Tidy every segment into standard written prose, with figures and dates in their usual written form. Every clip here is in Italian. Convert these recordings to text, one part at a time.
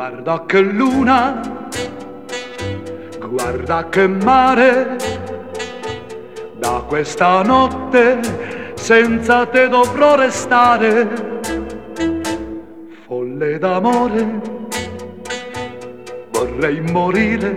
Guarda che luna, guarda che mare, da questa notte senza te dovrò restare. Folle d'amore, vorrei morire,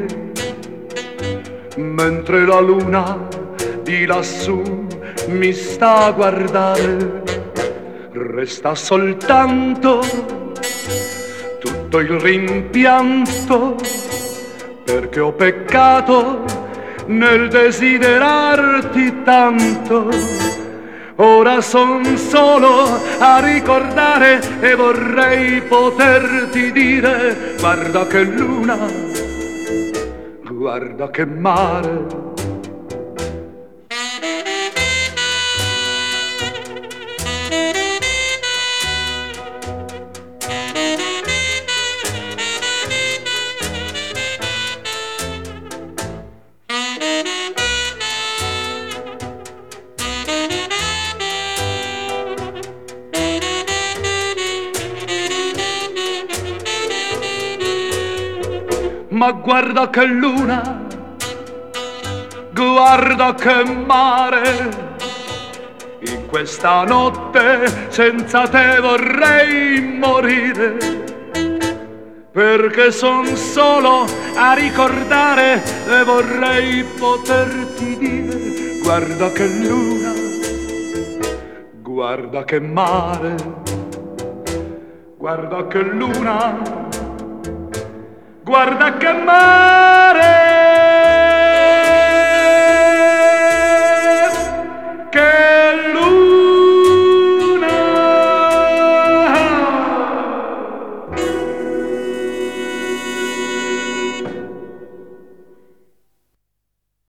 mentre la luna di lassù mi sta a guardare. Resta soltanto tutto il rimpianto, perché ho peccato nel desiderarti tanto. Ora son solo a ricordare e vorrei poterti dire: guarda che luna, guarda che mare. Ma guarda che luna, guarda che mare, in questa notte senza te vorrei morire, perché son solo a ricordare e vorrei poterti dire: guarda che luna, guarda che mare, guarda che luna, guarda che mare.